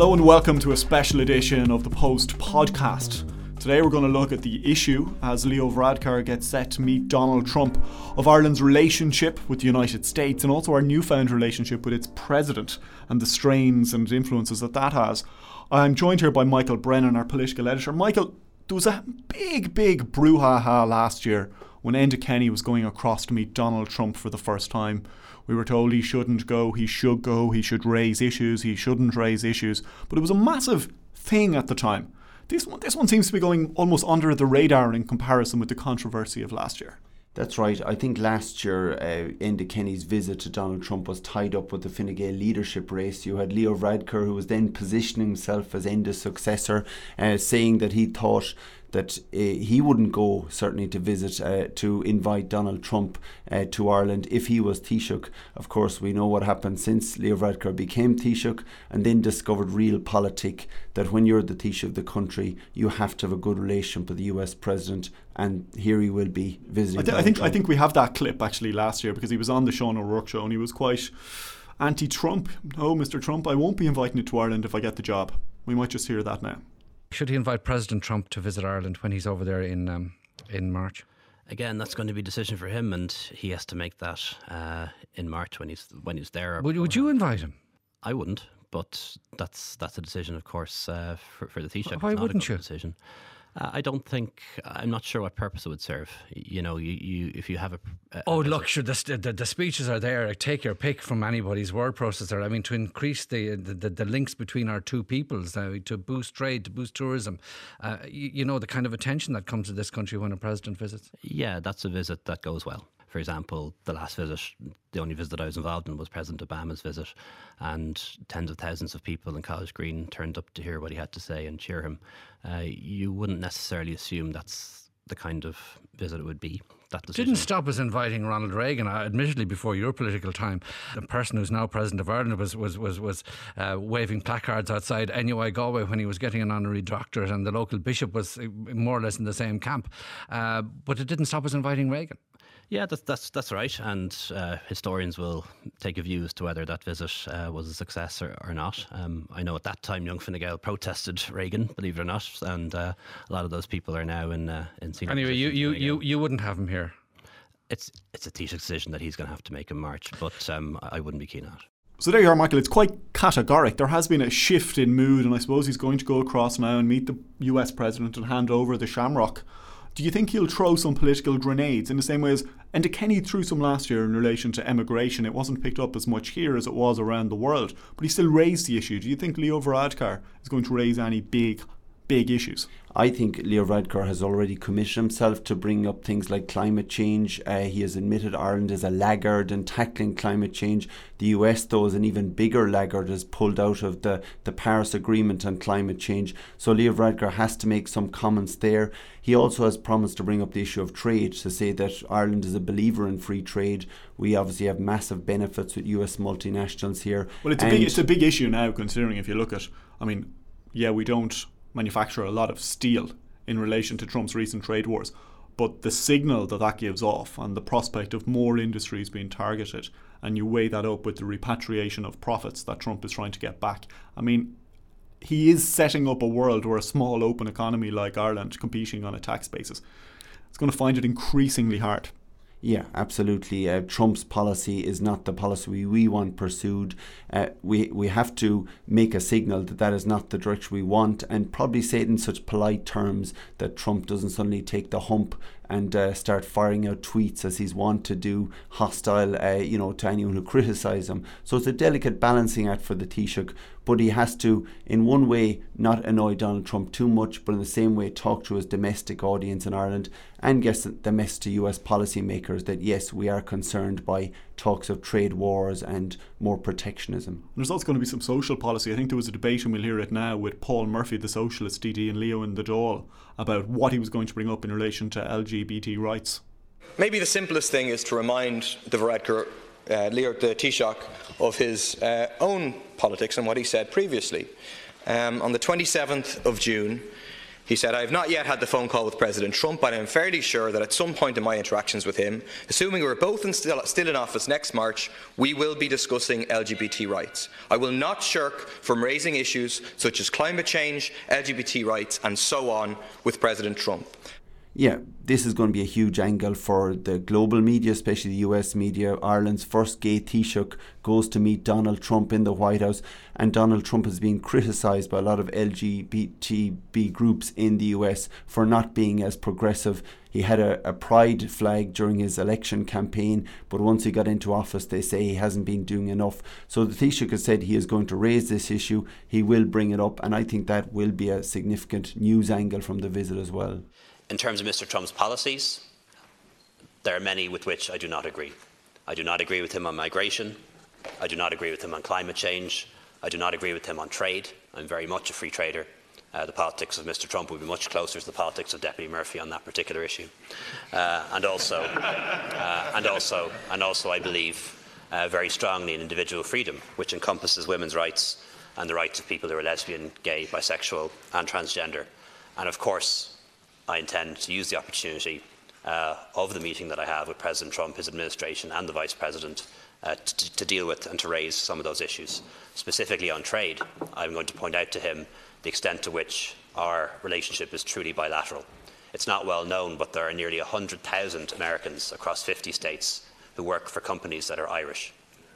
Hello and welcome to a special edition of the Post podcast. Today we're going to look at the issue as Leo Varadkar gets set to meet Donald Trump of Ireland's relationship with the United States and also our newfound relationship with its president and the strains and influences that has. I'm joined here by Michael Brennan, our political editor. Michael, there was a big brouhaha last year when Enda Kenny was going across to meet Donald Trump for the first time. We were told he shouldn't go, he should raise issues, he shouldn't raise issues. But it was a massive thing at the time. This one seems to be going almost under the radar in comparison with the controversy of last year. That's right. I think last year Enda Kenny's visit to Donald Trump was tied up with the Fine Gael leadership race. You had Leo Varadkar, who was then positioning himself as Enda's successor, saying that he thought that he wouldn't go, certainly, to visit, to invite Donald Trump to Ireland if he was Taoiseach. Of course, we know what happened since Leo Varadkar became Taoiseach and then discovered realpolitik, that when you're the Taoiseach of the country, you have to have a good relationship with the US President, and here he will be visiting I think we have that clip actually last year because he was on the Sean O'Rourke show and he was quite anti-Trump. No, Mr. Trump, I won't be inviting you to Ireland if I get the job. We might just hear that now. Should he invite President Trump to visit Ireland when he's over there in March? Again, that's going to be a decision for him, and he has to make that in March when he's there. Would you invite him? I wouldn't, but that's a decision, of course, for the Taoiseach. Why wouldn't you? Decision. I'm not sure what purpose it would serve. You know, you if you have look, sure, the speeches are there. Take your pick from anybody's word processor. I mean, to increase the links between our two peoples, to boost trade, to boost tourism. You know, the kind of attention that comes to this country when a president visits. Yeah, that's a visit that goes well. For example, the last visit, the only visit I was involved in was President Obama's visit, and tens of thousands of people in College Green turned up to hear what he had to say and cheer him. You wouldn't necessarily assume that's the kind of visit it would be. That decision didn't stop us inviting Ronald Reagan, admittedly before your political time. The person who's now President of Ireland was waving placards outside NUI Galway when he was getting an honorary doctorate, and the local bishop was more or less in the same camp. But it didn't stop us inviting Reagan. Yeah, that's right, and historians will take a view as to whether that visit was a success or not. I know at that time Young Fine Gael protested Reagan, believe it or not, and a lot of those people are now in senior. Anyway, you wouldn't have him here. It's a Taoiseach decision that he's going to have to make in March, but I wouldn't be keen on it. So there you are, Michael. It's quite categoric. There has been a shift in mood, and I suppose he's going to go across now and meet the US President and hand over the Shamrock. Do you think he'll throw some political grenades in the same way as Enda Kenny threw some last year in relation to emigration? It wasn't picked up as much here as it was around the world, but he still raised the issue. Do you think Leo Varadkar is going to raise any big issues? I think Leo Varadkar has already committed himself to bring up things like climate change. He has admitted Ireland is a laggard in tackling climate change. The US, though, is an even bigger laggard, has pulled out of the Paris Agreement on climate change. So Leo Varadkar has to make some comments there. He also has promised to bring up the issue of trade, to say that Ireland is a believer in free trade. We obviously have massive benefits with US multinationals here. Well, it's a big issue now, considering if you look at, we don't manufacture a lot of steel in relation to Trump's recent trade wars, but the signal that gives off and the prospect of more industries being targeted, and you weigh that up with the repatriation of profits that Trump is trying to get back. I mean, he is setting up a world where a small open economy like Ireland, competing on a tax basis, is going to find it increasingly hard. Yeah, absolutely. Trump's policy is not the policy we want pursued. We have to make a signal that is not the direction we want, and probably say it in such polite terms that Trump doesn't suddenly take the hump and start firing out tweets as he's wont to do, hostile to anyone who criticise him. So it's a delicate balancing act for the Taoiseach, but he has to, in one way, not annoy Donald Trump too much, but in the same way talk to his domestic audience in Ireland and get the message to US policymakers that yes, we are concerned by talks of trade wars and more protectionism. There's also going to be some social policy. I think there was a debate, and we'll hear it now, with Paul Murphy, the Socialist DD, and Leo in the Dáil about what he was going to bring up in relation to LGBT rights. Maybe the simplest thing is to remind the Varadkar, Leo the Taoiseach, of his own politics and what he said previously. On the 27th of June, He said, "I have not yet had the phone call with President Trump, but I am fairly sure that at some point in my interactions with him, assuming we're both still in office next March, we will be discussing LGBT rights. I will not shirk from raising issues such as climate change, LGBT rights and so on with President Trump." Yeah, this is going to be a huge angle for the global media, especially the US media. Ireland's first gay Taoiseach goes to meet Donald Trump in the White House, and Donald Trump has been criticised by a lot of LGBTB groups in the US for not being as progressive. He had a pride flag during his election campaign, but once he got into office, they say he hasn't been doing enough. So the Taoiseach has said he is going to raise this issue. He will bring it up, and I think that will be a significant news angle from the visit as well. In terms of Mr. Trump's policies, there are many with which I do not agree. I do not agree with him on migration. I do not agree with him on climate change. I do not agree with him on trade. I'm very much a free trader. The politics of Mr. Trump would be much closer to the politics of Deputy Murphy on that particular issue. And also, I believe very strongly in individual freedom, which encompasses women's rights and the rights of people who are lesbian, gay, bisexual and transgender. And of course, I intend to use the opportunity of the meeting that I have with President Trump, his administration and the Vice President to deal with and to raise some of those issues. Specifically on trade, I'm going to point out to him the extent to which our relationship is truly bilateral. It's not well known, but there are nearly 100,000 Americans across 50 states who work for companies that are Irish.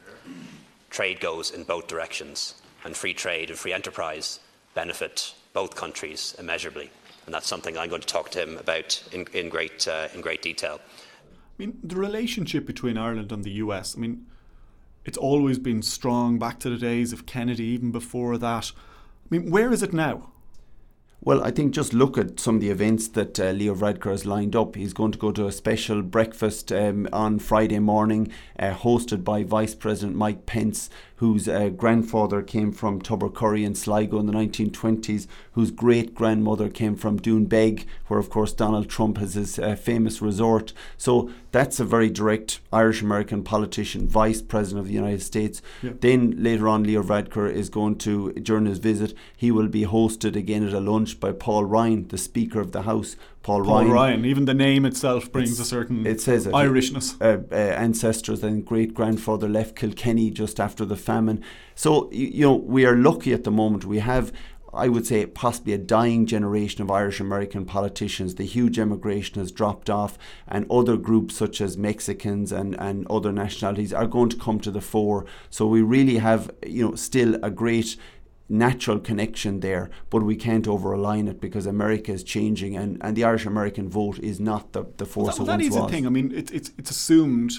Trade goes in both directions, and free trade and free enterprise benefit both countries immeasurably. And that's something I'm going to talk to him about in great detail. I mean, the relationship between Ireland and the US, I mean, it's always been strong back to the days of Kennedy, even before that. I mean, where is it now? Well, I think just look at some of the events that Leo Varadkar has lined up. He's going to go to a special breakfast on Friday morning, hosted by Vice President Mike Pence, whose grandfather came from Tubbercurry in Sligo in the 1920s, whose great-grandmother came from Doonbeg, where, of course, Donald Trump has his famous resort. So that's a very direct Irish-American politician, Vice President of the United States. Yeah. Then later on, Leo Varadkar is going to, during his visit, he will be hosted again at a lunch by Paul Ryan, the Speaker of the House. Paul Ryan, even the name itself brings a certain Irishness. Ancestors and great-grandfather left Kilkenny just after the famine. So, we are lucky at the moment. We have, I would say, possibly a dying generation of Irish-American politicians. The huge emigration has dropped off, and other groups such as Mexicans and other nationalities are going to come to the fore. So we really have, still a great natural connection there, but we can't over-rely on it because America is changing, and the Irish-American vote is not the force it once was. That is the thing. I mean, it's assumed,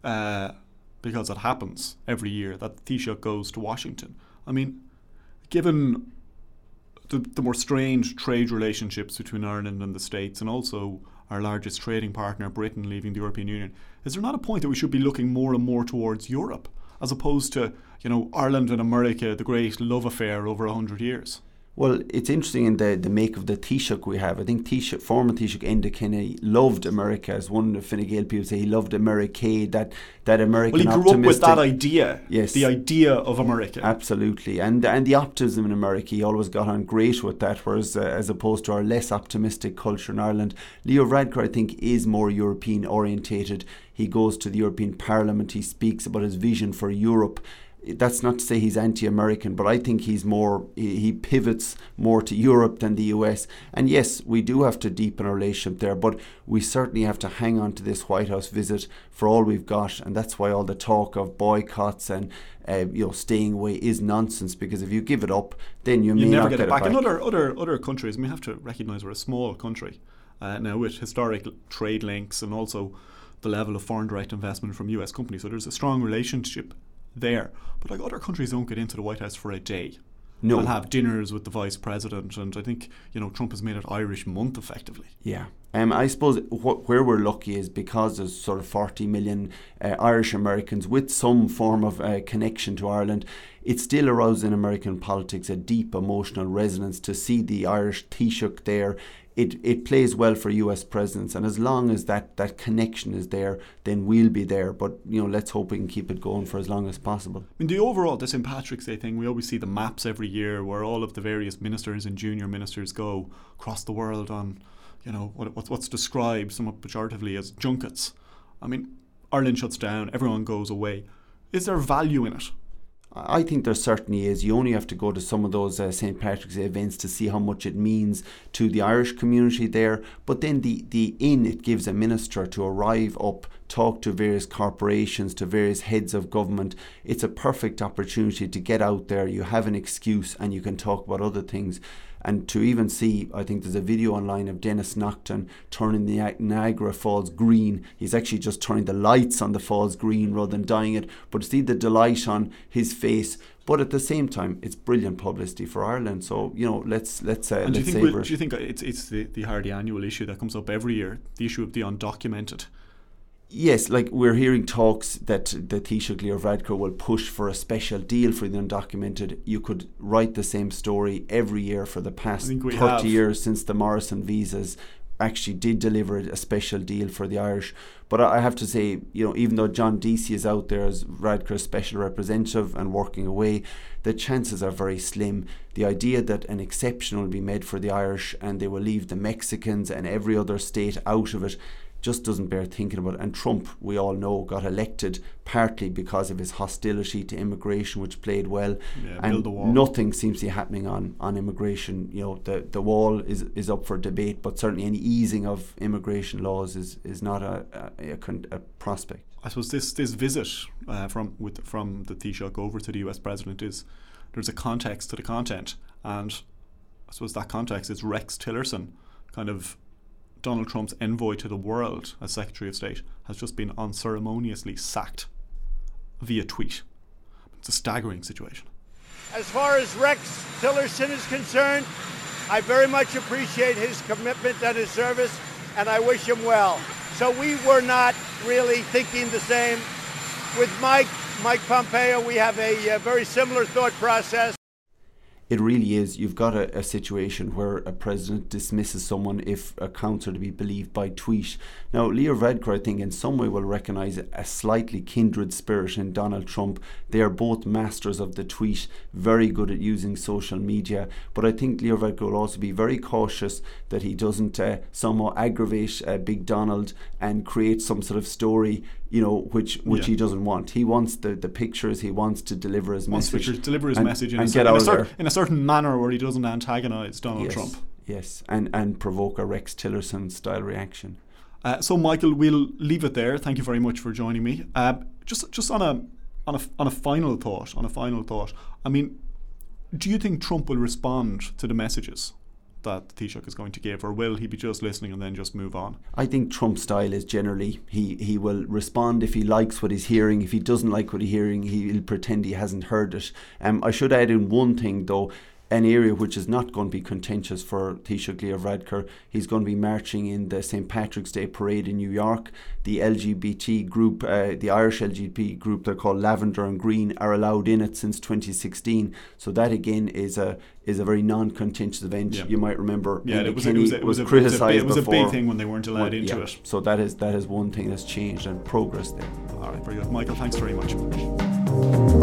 because it happens every year, that the Taoiseach goes to Washington. I mean, given the more strange trade relationships between Ireland and the States, and also our largest trading partner, Britain, leaving the European Union, is there not a point that we should be looking more and more towards Europe, as opposed to, Ireland and America, the great love affair over 100 years? Well, it's interesting in the make of the Taoiseach we have. I think former Taoiseach Enda Kenny loved America, as one of the Fine Gael people say. He loved America, that American optimism. Well, he grew up with that idea, yes, the idea of America. Absolutely, and the optimism in America, he always got on great with that, whereas as opposed to our less optimistic culture in Ireland. Leo Varadkar, I think, is more European orientated. He goes to the European Parliament, he speaks about his vision for Europe. That's not to say he's anti-American, but I think he's more, he pivots more to Europe than the US. And yes, we do have to deepen our relationship there, but we certainly have to hang on to this White House visit for all we've got. And that's why all the talk of boycotts and staying away is nonsense, because if you give it up, then you may never not get it back. back. And other countries, we have to recognise we're a small country now with historic trade links and also the level of foreign direct investment from US companies. So there's a strong relationship there, but other countries don't get into the White House for a day. They'll have dinners with the Vice President, and I think Trump has made it Irish Month effectively. Yeah, I suppose where we're lucky is because there's sort of 40 million Irish Americans with some form of connection to Ireland. It still arouses in American politics a deep emotional resonance to see the Irish Taoiseach there. It plays well for US presidents, and as long as that connection is there, then we'll be there. But let's hope we can keep it going for as long as possible. I mean, the overall, the St. Patrick's Day thing, we always see the maps every year where all of the various ministers and junior ministers go across the world on, what's described somewhat pejoratively as junkets. I mean, Ireland shuts down, everyone goes away. Is there value in it? I think there certainly is. You only have to go to some of those St. Patrick's Day events to see how much it means to the Irish community there. But then it gives a minister to arrive up, talk to various corporations, to various heads of government. It's a perfect opportunity to get out there. You have an excuse and you can talk about other things. And to even see, I think there's a video online of Denis Naughton turning the Niagara Falls green. He's actually just turning the lights on the falls green rather than dyeing it. But to see the delight on his face. But at the same time, it's brilliant publicity for Ireland. So, let's savour it. Do you think it's the hardly annual issue that comes up every year, the issue of the undocumented? Yes, like we're hearing talks that the Taoiseach Leo Varadkar will push for a special deal for the undocumented. You could write the same story every year for the past 30 years since the Morrison visas actually did deliver a special deal for the Irish. But I have to say, even though John Deasy is out there as Varadkar's special representative and working away, the chances are very slim. The idea that an exception will be made for the Irish and they will leave the Mexicans and every other state out of it just doesn't bear thinking about. And Trump, we all know, got elected partly because of his hostility to immigration, which played well. And nothing seems to be happening on immigration. The wall is up for debate, but certainly any easing of immigration laws is not a prospect. I suppose this visit from the Taoiseach over to the US president there's a context to the content, and I suppose that context is Rex Tillerson, kind of Donald Trump's envoy to the world as Secretary of State, has just been unceremoniously sacked via tweet. It's a staggering situation. As far as Rex Tillerson is concerned, I very much appreciate his commitment and his service, and I wish him well. So we were not really thinking the same. With Mike Pompeo, we have a very similar thought process. It really is. You've got a situation where a president dismisses someone if accounts are to be believed by tweet. Now, Leo Varadkar, I think, in some way will recognise a slightly kindred spirit in Donald Trump. They are both masters of the tweet, very good at using social media. But I think Leo Varadkar will also be very cautious that he doesn't somehow aggravate Big Donald and create some sort of story, which he doesn't want. He wants the pictures. He wants to deliver his message. In a certain manner where he doesn't antagonise Donald Trump. Yes, and provoke a Rex Tillerson style reaction. So Michael, we'll leave it there. Thank you very much for joining me. Just on a final thought. I mean, do you think Trump will respond to the messages that the Taoiseach is going to give, or will he be just listening and then just move on? I think Trump's style is generally he will respond if he likes what he's hearing. If he doesn't like what he's hearing, he'll pretend he hasn't heard it. I should add in one thing though. An area which is not going to be contentious for Taoiseach Leo Varadkar. He's going to be marching in the St. Patrick's Day parade in New York. The LGBT group, the Irish LGBT group, they're called Lavender and Green, are allowed in it since 2016. So that again is a very non-contentious event. You might remember. It was a big thing when they weren't allowed into it. So that is one thing that's changed and progress there. All right, very good, Michael. Thanks very much.